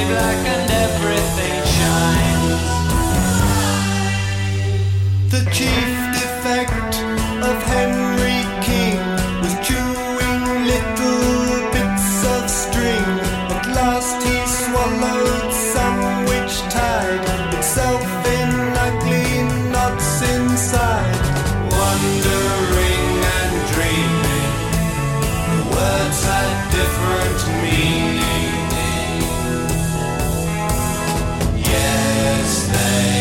black and everything shines. The chief defect of Henry King was chewing little bits of string. At last he swallowed some which tied itself in ugly knots inside. Wondering and dreaming, the words had different meaning. Yes, they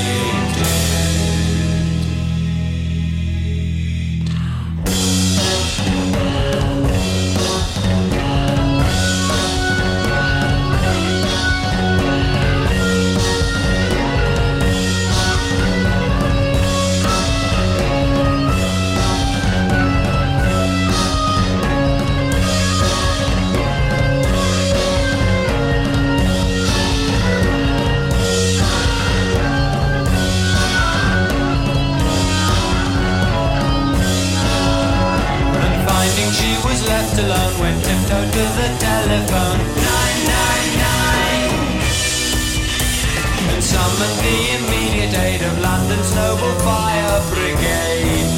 she was left alone, went tiptoed to the telephone. 999 and summoned the immediate aid of London's noble fire brigade.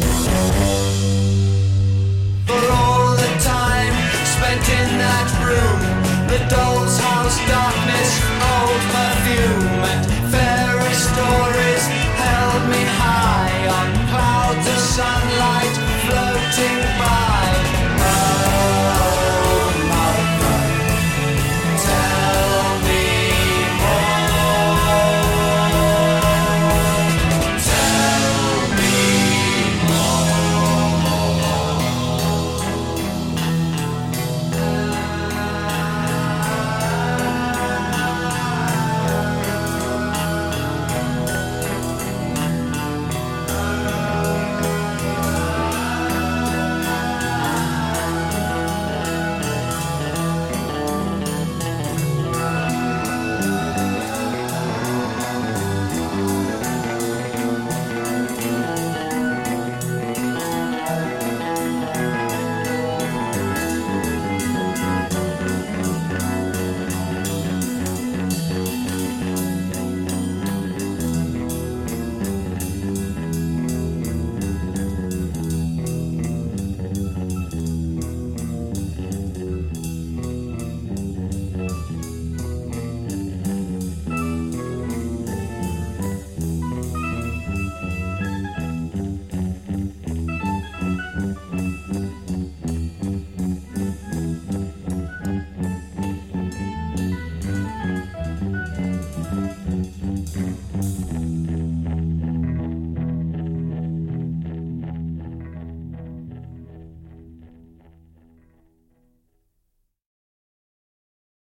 For all the time spent in that room, the doll's house darkness